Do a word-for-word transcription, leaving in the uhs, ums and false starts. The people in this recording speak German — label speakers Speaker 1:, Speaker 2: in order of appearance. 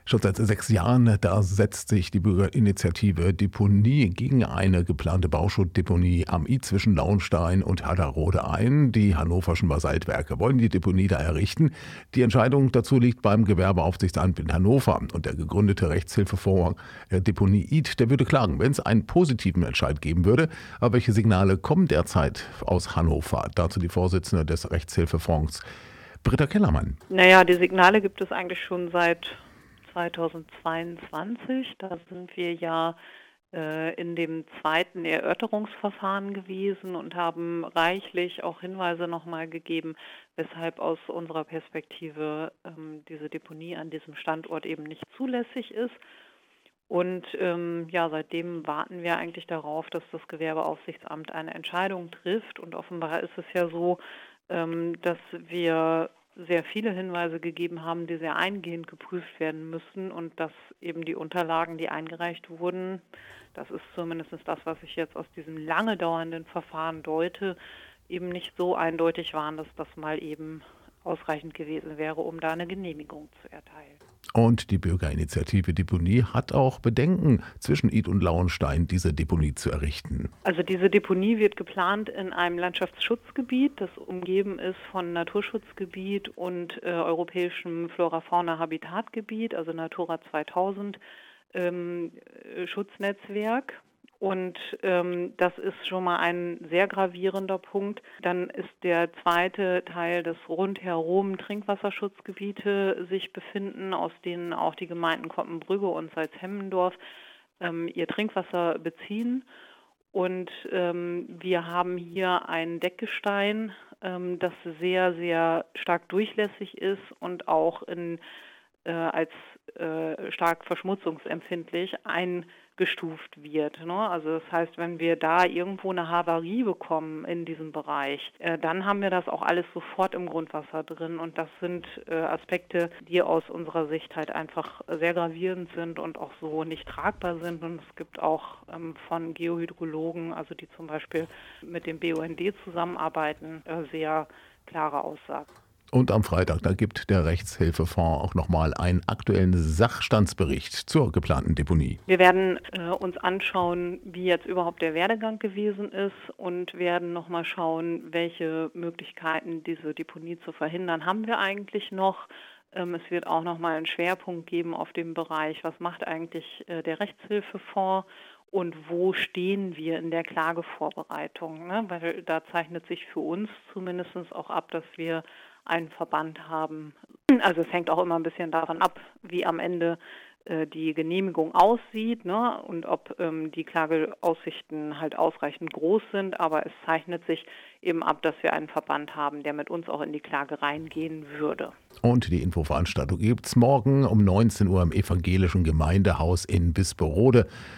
Speaker 1: Schon seit sechs Jahren, da setzt sich die Bürgerinitiative Deponie gegen eine geplante Bauschuttdeponie am I zwischen Launstein und Herderode ein. Die hannoverschen Basaltwerke wollen die Deponie da errichten. Die Entscheidung dazu liegt beim Gewerbeaufsichtsamt in Hannover. Und der gegründete Rechtshilfefonds Deponie I D, der würde klagen, wenn es einen positiven Entscheid geben würde. Aber welche Signale kommen derzeit aus Hannover? Dazu die Vorsitzende des Rechtshilfefonds, Britta Kellermann.
Speaker 2: Naja, die Signale gibt es eigentlich schon seit zweitausendzweiundzwanzig. Da sind wir ja äh, in dem zweiten Erörterungsverfahren gewesen und haben reichlich auch Hinweise nochmal gegeben, weshalb aus unserer Perspektive ähm, diese Deponie an diesem Standort eben nicht zulässig ist. Und ähm, ja, seitdem warten wir eigentlich darauf, dass das Gewerbeaufsichtsamt eine Entscheidung trifft. Und offenbar ist es ja so, ähm, dass wir sehr viele Hinweise gegeben haben, die sehr eingehend geprüft werden müssen und dass eben die Unterlagen, die eingereicht wurden, das ist zumindest das, was ich jetzt aus diesem lange dauernden Verfahren deute, eben nicht so eindeutig waren, dass das mal eben ausreichend gewesen wäre, um da eine Genehmigung zu erteilen.
Speaker 1: Und die Bürgerinitiative Deponie hat auch Bedenken, zwischen Id und Launstein diese Deponie zu errichten.
Speaker 2: Also diese Deponie wird geplant in einem Landschaftsschutzgebiet, das umgeben ist von Naturschutzgebiet und äh, europäischem Flora-Fauna-Habitatgebiet, also Natura zweitausend ähm, Schutznetzwerk. Und ähm, das ist schon mal ein sehr gravierender Punkt. Dann ist der zweite Teil, dass rundherum Trinkwasserschutzgebiete sich befinden, aus denen auch die Gemeinden Koppenbrügge und Salzhemmendorf ähm, ihr Trinkwasser beziehen. Und ähm, wir haben hier ein Deckgestein, ähm, das sehr, sehr stark durchlässig ist und auch in, äh, als äh, stark verschmutzungsempfindlich eingestuft wird. Ne? Also das heißt, wenn wir da irgendwo eine Havarie bekommen in diesem Bereich, äh, dann haben wir das auch alles sofort im Grundwasser drin. Und das sind äh, Aspekte, die aus unserer Sicht halt einfach sehr gravierend sind und auch so nicht tragbar sind. Und es gibt auch ähm, von Geohydrologen, also die zum Beispiel mit dem B U N D zusammenarbeiten, äh, sehr klare Aussagen.
Speaker 1: Und am Freitag, da gibt der Rechtshilfefonds auch nochmal einen aktuellen Sachstandsbericht zur geplanten Deponie.
Speaker 2: Wir werden äh, uns anschauen, wie jetzt überhaupt der Werdegang gewesen ist und werden nochmal schauen, welche Möglichkeiten, diese Deponie zu verhindern, haben wir eigentlich noch. Ähm, es wird auch nochmal einen Schwerpunkt geben auf dem Bereich, was macht eigentlich äh, der Rechtshilfefonds und wo stehen wir in der Klagevorbereitung. Ne? Weil da zeichnet sich für uns zumindest auch ab, dass wir einen Verband haben. Also es hängt auch immer ein bisschen davon ab, wie am Ende äh, die Genehmigung aussieht, ne? Und ob ähm, die Klageaussichten halt ausreichend groß sind. Aber es zeichnet sich eben ab, dass wir einen Verband haben, der mit uns auch in die Klage reingehen würde.
Speaker 1: Und die Infoveranstaltung gibt es morgen um neunzehn Uhr im Evangelischen Gemeindehaus in Bisperode.